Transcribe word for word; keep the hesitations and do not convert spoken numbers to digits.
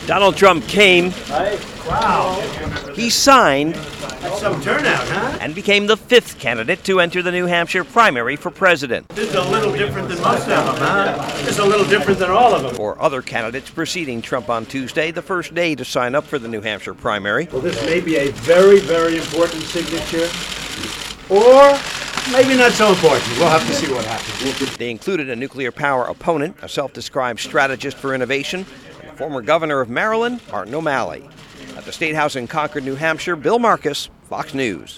Donald Trump came, Wow, he signed, that's some turnout, huh? and became the fifth candidate to enter the New Hampshire primary for president. This is a little different than most of them, huh? This is a little different than all of them. For other candidates preceding Trump on Tuesday, the first day to sign up for the New Hampshire primary. Well, this may be a very, very important signature, or maybe not so important. We'll have to see what happens. They included a nuclear power opponent, a self-described strategist for innovation, and the former governor of Maryland, Martin O'Malley. At the State House in Concord, New Hampshire, Bill Marcus, Fox News.